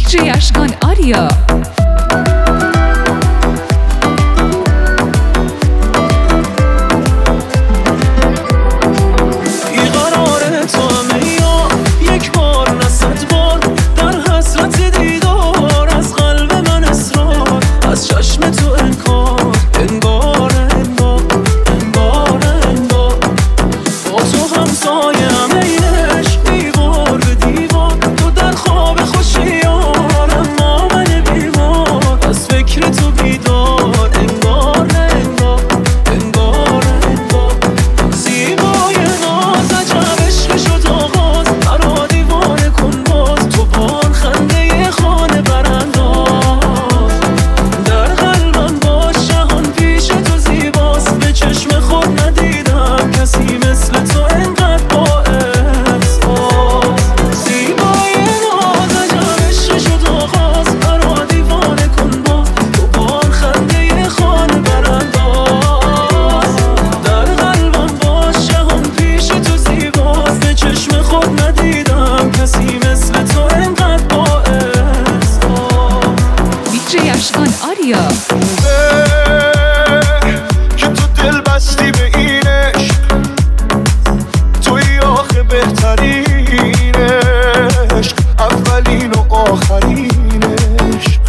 دیجی اشکان آریا. که تو دل بستی به این عشق، توی آخه بهترین عشق، اولین و آخرین عشق.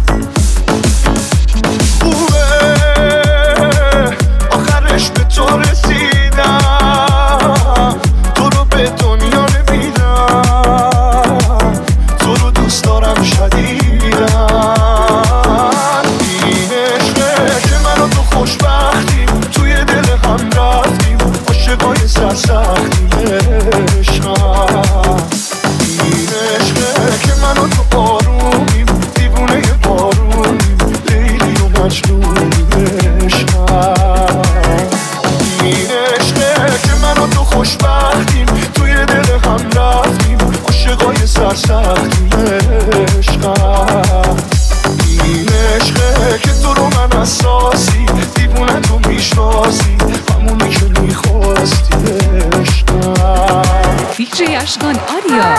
خوبه آخرش به تو رسیدم، تو رو به دنیا نمیدم، تو رو دوست دارم شدیدم. خوشبختیم توی دل هم رفتیم، عاشقای سرسختیم عشقم. این عشقه که من و تو آرومیم، دیوونه بارونیم، لیلی و مجنونیم عشقم. این عشقه که من و تو خوشبختیم توی دل هم رفتیم، عاشقای سرسختیم عشقم. این عشقه که تو رو من اساسی، دیوونه تو میشناسی، همونی که میخواستی عشقم. دیجی اشکان آریا.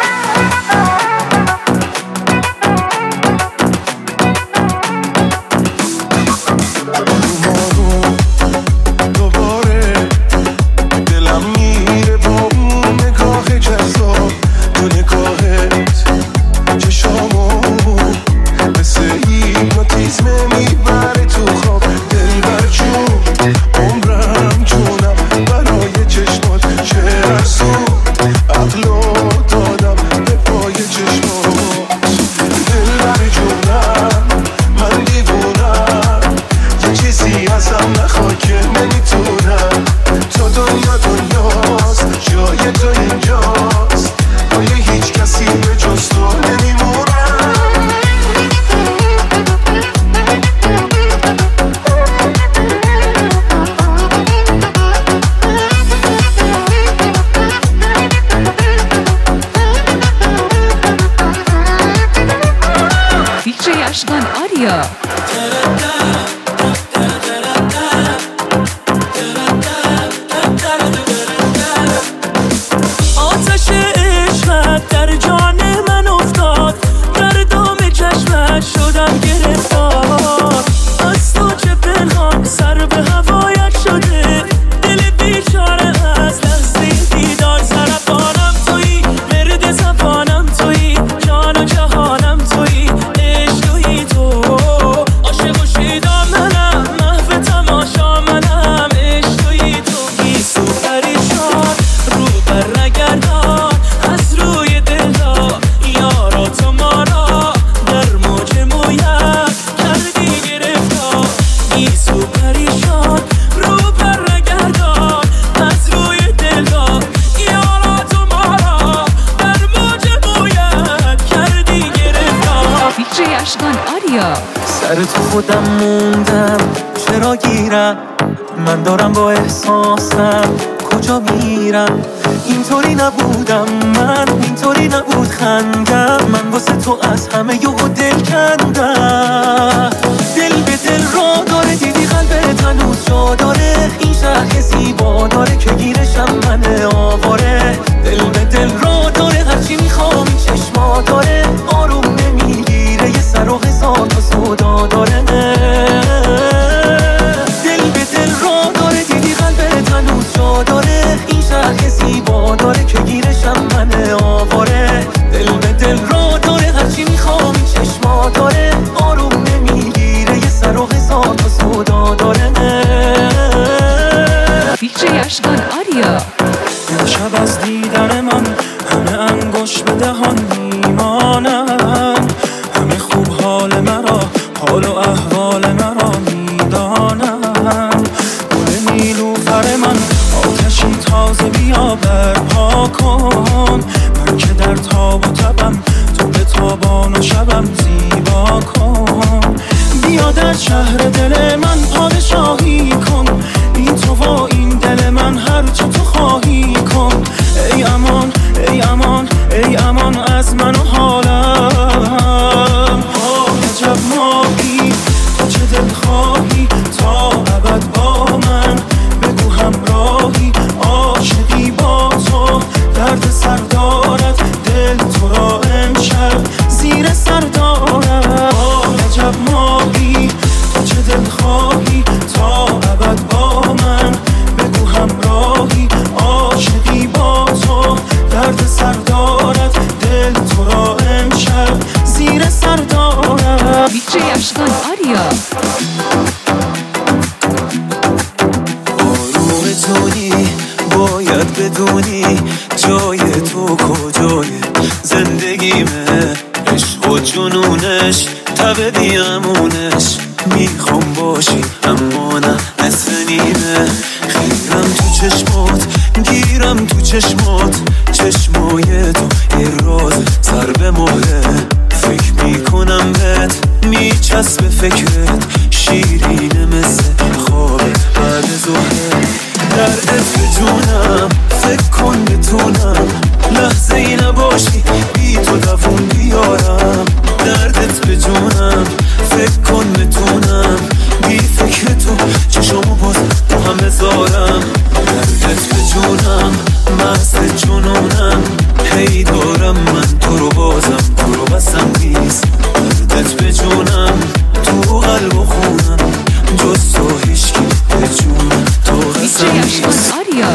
اشکان آریا. آتش عشقت در جان من افتاد، در دام چشمت شدم گرفتار. از تو چه پنهان سر به هوایت شده، دل بیچاره از لحظه دیدار. سرطانم تویی، مرد زبانم تویی، جان و جهانم تویی، سر تو خودم موندم، چرا گیرم من دارم با احساسم، کجا میرم؟ اینطوری نبودم من، اینطوری نبود خندم، من واسه تو از همه یهو دل کندم. دل به دل را داره، دیدی قلبت هنوز جا داره، این شهر زیبا داره که گیرشم من آواره. دل به دل را داره، هرچی میخوام این چشما داره، آروم نمی خوش به دهان میمانن، همه خوب حال مرا، حال و احوال مرا میدانن. گل نیلوفر من آتشی تازه بیا برپا کن، من که در تاب و تبم تو به تابان و شبم زیبا کن. بیا در شهر دل من پادشاهی کن، این تو و این دل من هر چه تو خواهی کن. ای امان ای امان ای امان از من و حالم. عجب ماهی تو چه دل خواهی تا ابد با من، بگو همراهی عاشقی با تو. درد سر دارد دل تو را امشب زیر سر دارد. عجب ماهی تو چه دل خواهی تا ابد با من، بگو همراهی عاشقی با تو. درد سر دارد دل تو را امشب زیر سر دارد. دیجی اشکان آریا. آروم تونی باید بدونی جای تو کجای زندگیمه. عشق و جنونش تب بیامونش، میخوام باشی اما نه نصف نیمه. خیرم تو چشمات گیرم تو چشمات، چشمای تو یه راز سر به مهره. فکر میکنم بهت میچسبه فکرت، شیرینه مثل خواب بعد ظهر. دردت به جونم فکر کن بتونم لحظه ای نباشی بی تو دوون بیارم. دردت به جونم فکر کن بتونم بی فکر تو چشمو باز تو هم بذارم. دردت به جونم مست جنونم، هی دارم من تو رو بازم تو رو بسم نیست. دردت به جونم تو قلب و خونم، جز تو هیچکی به جونم تو قسم دیجی نیست. اشکان آریا.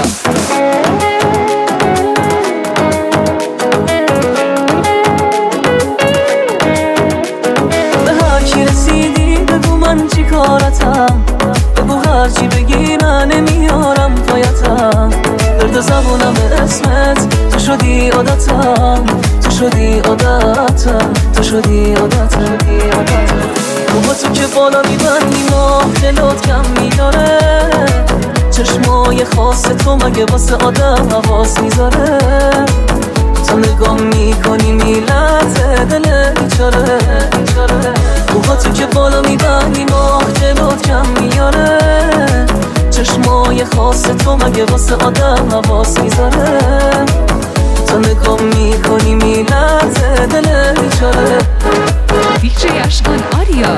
من چی کارتم، بگو هرچی بگی من نمیارم پایتم. درد زبونم اسمت تو شدی عادتم، تو شدی عادتم، تو شدی عادتم. با تو که بالا میبندی ماه دلات کم میداره، چشمای خاص تو مگه واسه آدم حواس میذاره. تو نگاه میکنی میلرزه دل بیچاره. موهاتو که بالا میبندی ماه جلوت کم میاره، چشمای خاص تو مگه واسه آدم حواس میذاره. تو نگاه میکنی میلرزه دل بیچاره. دیجی اشکان آریا.